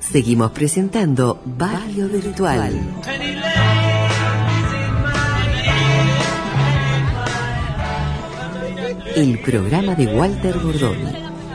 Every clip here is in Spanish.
Seguimos presentando Barrio Virtual. El programa de Walter Bordoni.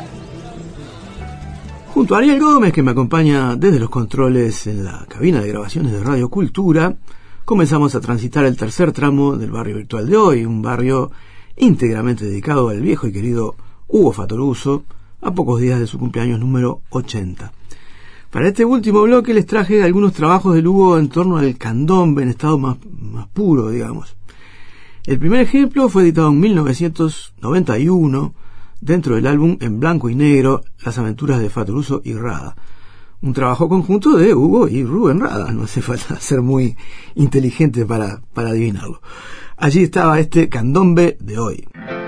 Junto a Ariel Gómez, que me acompaña desde los controles en la cabina de grabaciones de Radio Cultura, comenzamos a transitar el tercer tramo del Barrio Virtual de hoy, un barrio íntegramente dedicado al viejo y querido Hugo Fattoruso, a pocos días de su cumpleaños número 80. Para este último bloque les traje algunos trabajos del Hugo en torno al candombe en estado más puro, digamos. El primer ejemplo fue editado en 1991 dentro del álbum en blanco y negro Las aventuras de Fattoruso y Rada, un trabajo conjunto de Hugo y Rubén Rada. No hace falta ser muy inteligente para adivinarlo. Allí estaba este candombe de hoy.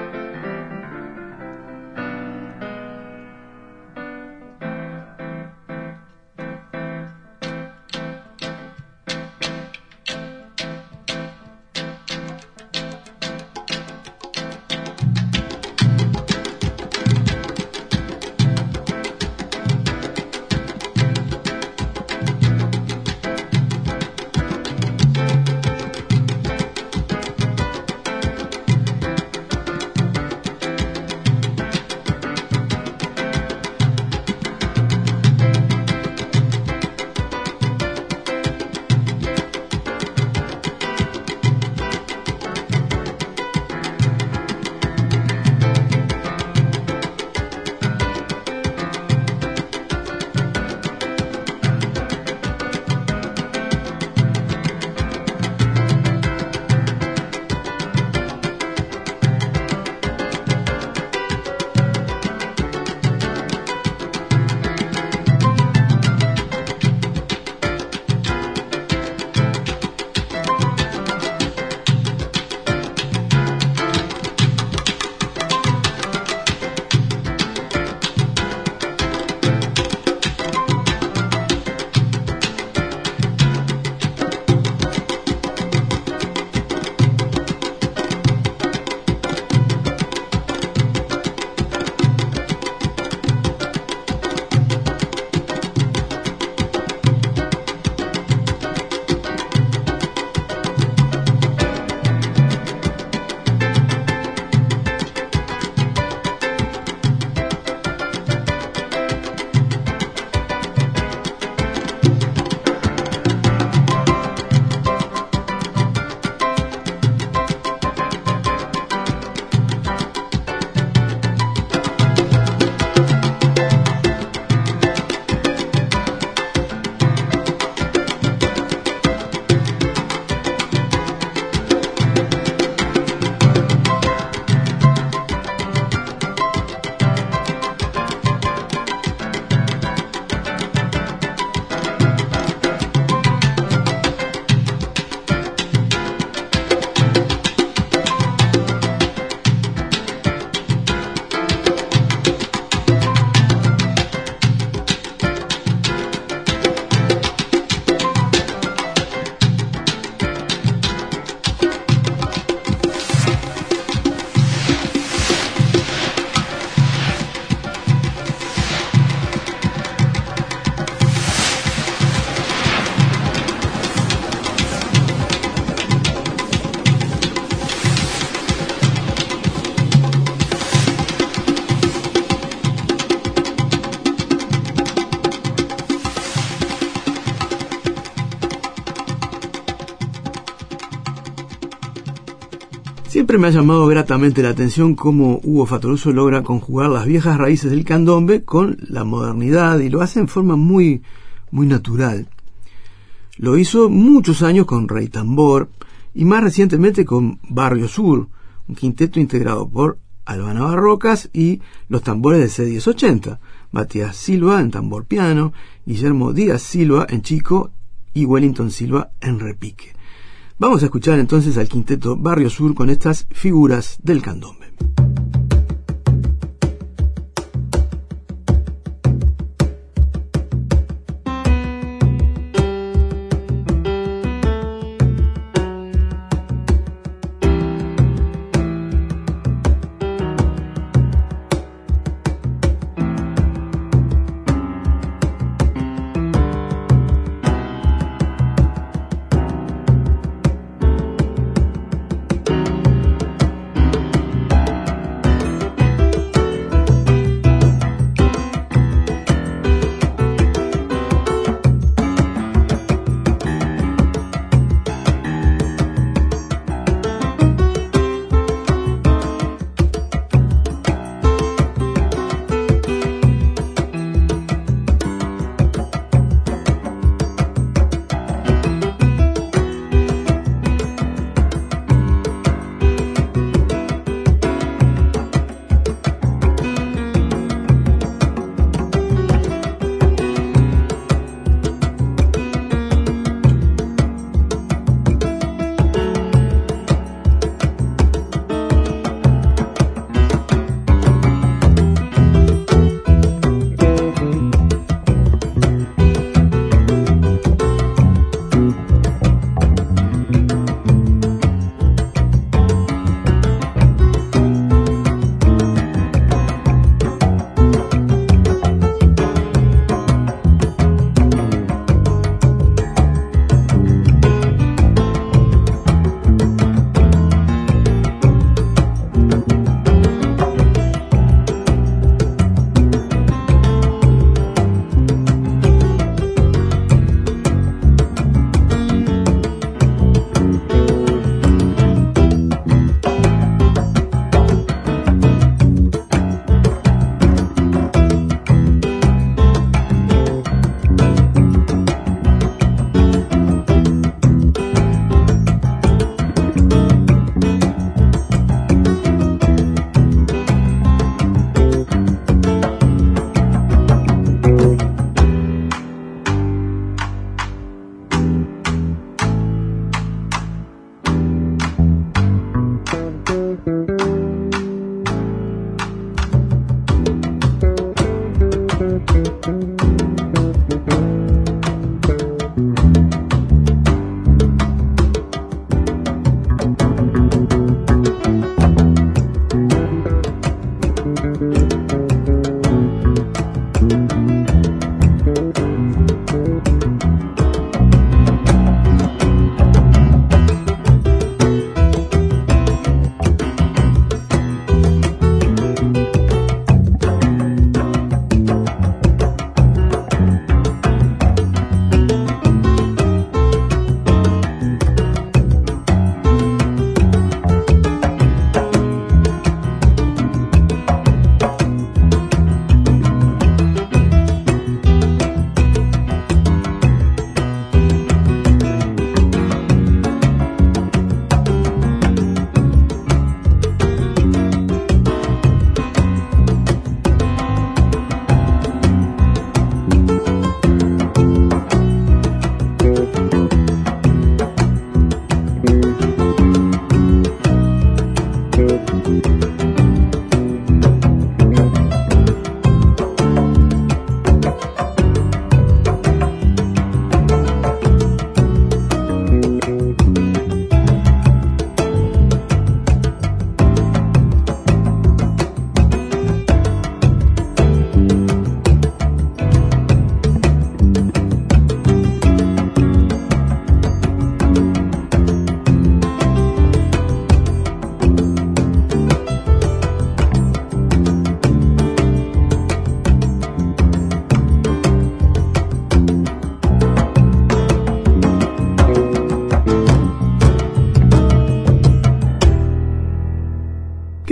Siempre me ha llamado gratamente la atención cómo Hugo Fattoruso logra conjugar las viejas raíces del candombe con la modernidad, y lo hace en forma muy natural. Lo hizo muchos años con Rey Tambor y más recientemente con Barrio Sur, un quinteto integrado por Albana Barrocas y los tambores de C1080, Matías Silva en tambor piano, Guillermo Díaz Silva en chico y Wellington Silva en repique. Vamos a escuchar entonces al quinteto Barrio Sur con estas figuras del candombe.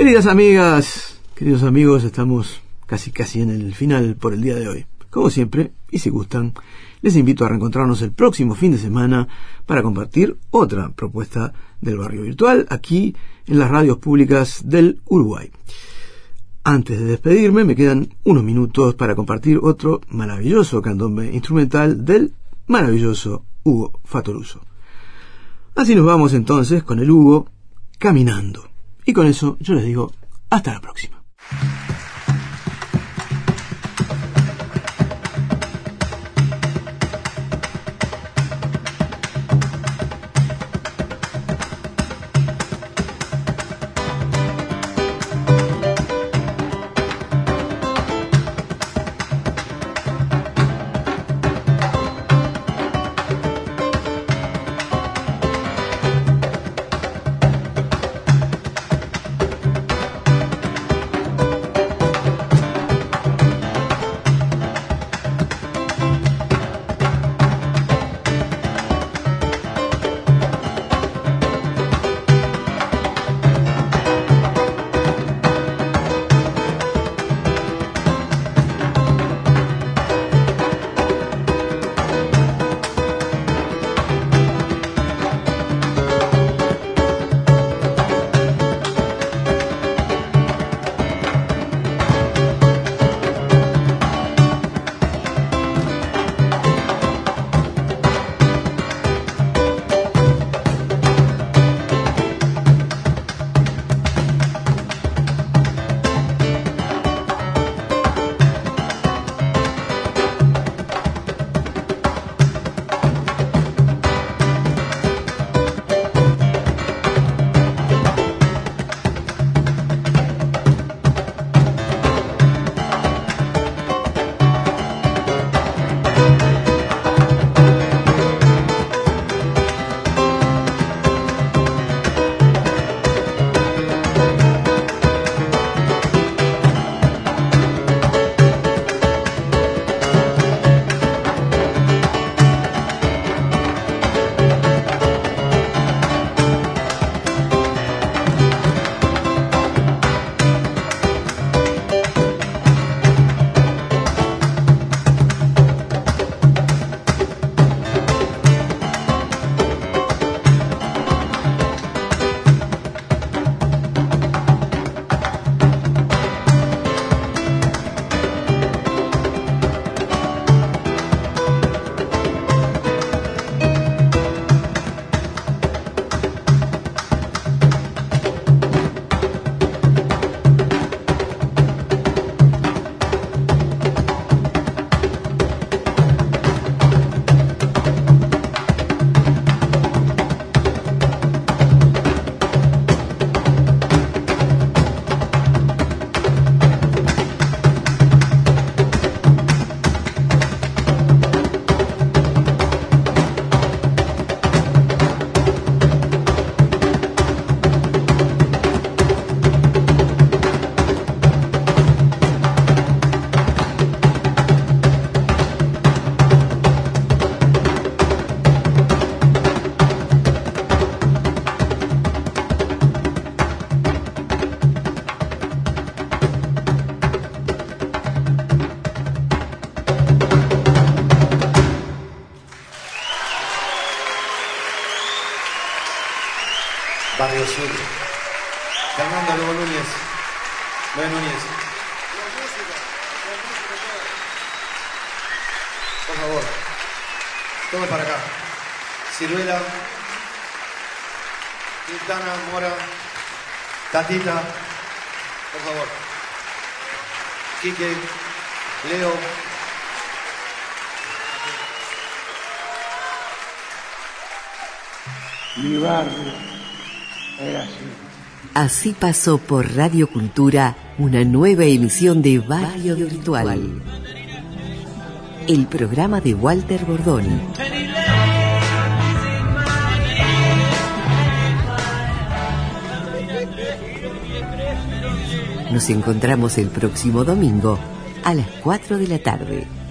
Queridas amigas, queridos amigos, estamos casi en el final por el día de hoy. Como siempre, y si gustan, les invito a reencontrarnos el próximo fin de semana para compartir otra propuesta del Barrio Virtual aquí en las radios públicas del Uruguay. Antes de despedirme, me quedan unos minutos para compartir otro maravilloso candombe instrumental del maravilloso Hugo Fatoruso. Así nos vamos entonces con el Hugo caminando. Y con eso yo les digo hasta la próxima. Barrio Sur. Fernando Lugo Núñez. Luis Núñez. Por favor. Todo para acá. Ciruela. Quintana, Mora. Tatita. Por favor. Quique. Leo. Mi barrio era así. Así pasó por Radio Cultura una nueva emisión de Barrio Virtual. El programa de Walter Bordoni. Nos encontramos el próximo domingo a las 4 de la tarde.